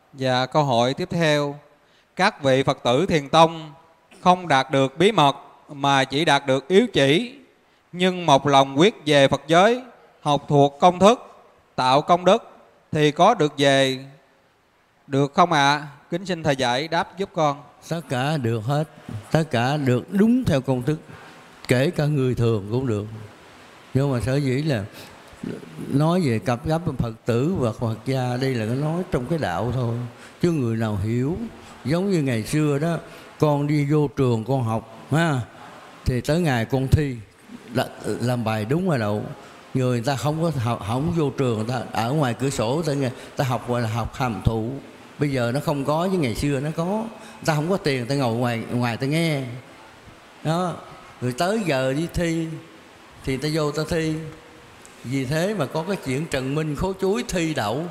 Và câu hỏi tiếp theo, các vị Phật tử Thiền tông không đạt được bí mật mà chỉ đạt được yếu chỉ, nhưng một lòng quyết về Phật giới, học thuộc công thức, tạo công đức thì có được về được không ạ? Kính xin thầy giải đáp giúp con. Tất cả được hết, tất cả được đúng theo công thức, kể cả người thường cũng được. Nhưng mà sở dĩ là nói về cặp gấp Phật tử và Phật gia, đây là nói trong cái đạo thôi, chứ người nào hiểu. Giống như ngày xưa đó, con đi vô trường con học ha, thì tới ngày con thi làm bài đúng hay đậu. Người ta không có học, không vô trường, người ta ở ngoài cửa sổ ta học, gọi là học hàm thụ. Bây giờ nó không có, với ngày xưa nó có. Ta không có tiền, ta ngồi ngoài ta nghe đó. Rồi tới giờ đi thi thì ta vô ta thi. Vì thế mà có cái chuyện Trần Minh khố chuối thi đậu.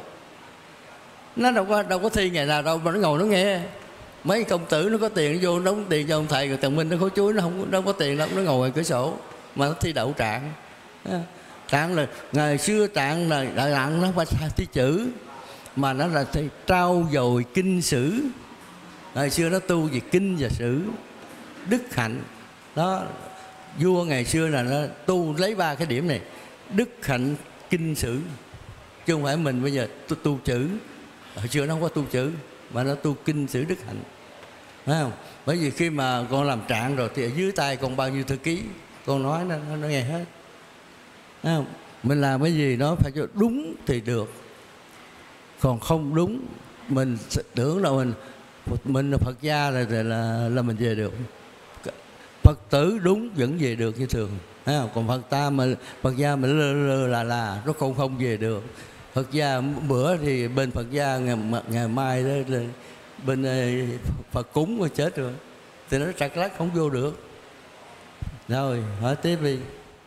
Nó đâu có thi ngày nào đâu mà nó ngồi nó nghe. Mấy công tử nó có tiền, nó vô đóng tiền cho ông thầy. Rồi Trần Minh nó khố chuối, nó không có tiền đâu, nó ngồi ngoài cửa sổ mà nó thi đậu trạng. Trạng là ngày xưa trạng là đại nặng, nó phải thi chữ, mà nó là thi trau dồi kinh sử. Ngày xưa nó tu về kinh và sử, đức hạnh đó. Vua ngày xưa là nó tu lấy 3 cái điểm này: đức hạnh kinh sử. Chứ không phải mình bây giờ tu chữ. Hồi xưa nó không có tu chữ, mà nó tu kinh sử đức hạnh, phải không? Bởi vì khi mà con làm trạng rồi thì ở dưới tay con bao nhiêu thư ký, con nói nó nghe hết, phải không? Mình làm cái gì nó phải cho đúng thì được, còn không đúng mình tưởng là mình là Phật gia là mình về được. Phật tử đúng vẫn về được như thường, thấy không? Còn Phật gia mình lơ là nó không về được. Phật gia bữa thì bên Phật gia, ngày mai đó là bên Phật cúng rồi chết rồi, thì nó trật lắc không vô được. Rồi hỏi tiếp đi.